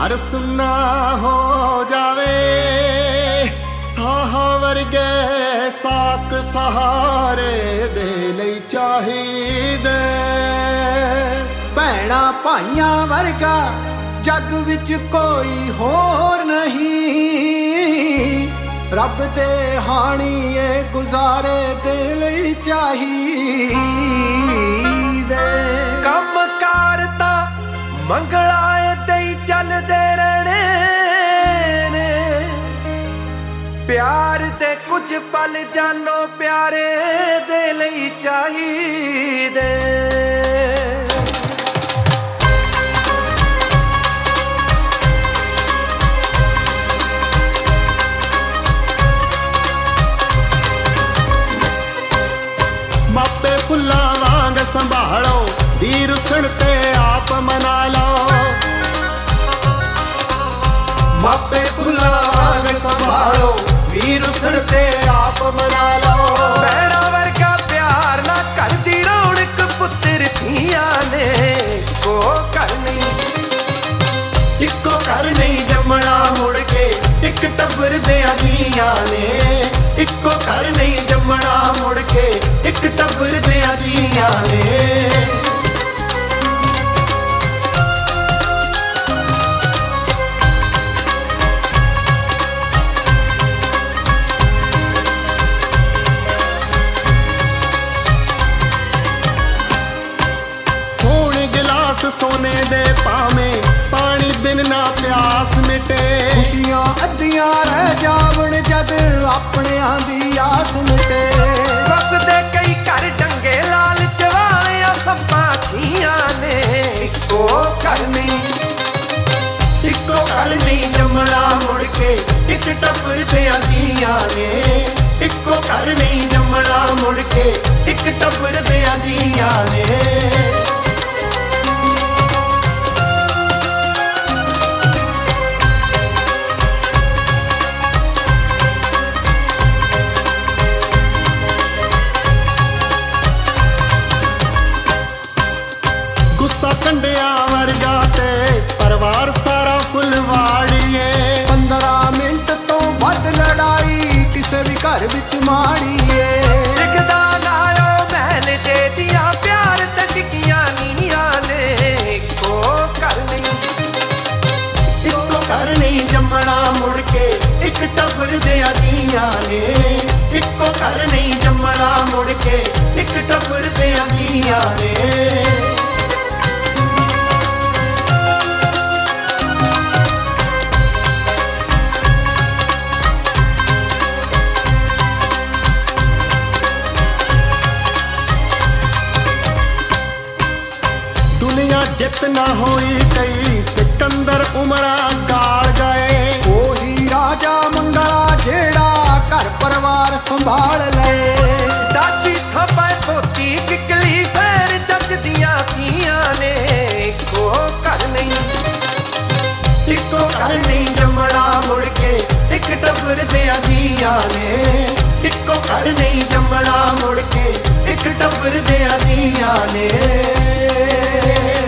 घर सुन्ना हो जावे, साह वर्गे साक सहारे दे लई चाहीदे। भैणा भाइयां वर्गा जग विच कोई होर नहीं, रब दे हाणीए गुजारे दे लई चाहीदे। कम कार तां मंगलाए ते चलदे रहने ने, प्यार ते कुछ पल जानो प्यारे दे लई चाहीदे। मापे फुल्लां वांग संभालो, वीर सुनते आप मना लो। मापे फुल्लां वांग संभालो, वीर सुनते आप मना लो। भैणा वर्गा प्यार ना करदी रौनक पुत्तर थियां ने, को घर नहीं इको घर नहीं जमना मुड़ के, एक टब्बर दियां धीआं ने। इको घर नहीं जमना मुड़ के, एक टब्बर दियां धीआं ने। सोने दे पावे पानी बिन ना प्यास मिटे। खुशियां अद्धियां रह जावण जद अपनियां दी आस मिटे। बस दे कई घर डंगे लालच वालियां सप्पां थियां ने, इको घर नहीं जमना मुड़ के, एक टब्बर दियां धीआं ने। इको घर नहीं जमना मुड़ के, एक टब्बर दियां धीआं ने। गुस्सा कंडिया वर्गा ते परिवार सारा फुलवाड़िए। 15 मिंट तो वध लड़ाई किसे भी घर विच माड़ीए। टिकदा नायो महल जे दियां प्यार ते टिकियां नीआं ने, इको घर नहीं जमना मुड़ के, एक टब्बर दियां धीआं ने। इको घर नहीं जमना मुड़ के, एक टब्बर दियां धीआं ने। दुनिया जितना होई कई सिकंदर उमरा गाड़ गए। ओही राजा मंगला जेड़ा घर परिवार संभाल ले। दादी थप्पा पोती किकली फेर जगदियां थियां ने, इको घर नहीं जमना मुड़ के, एक टब्बर दियां धीआं ने। इको घर नहीं जमना मुड़ के, एक टब्बर दियां धीआं ने।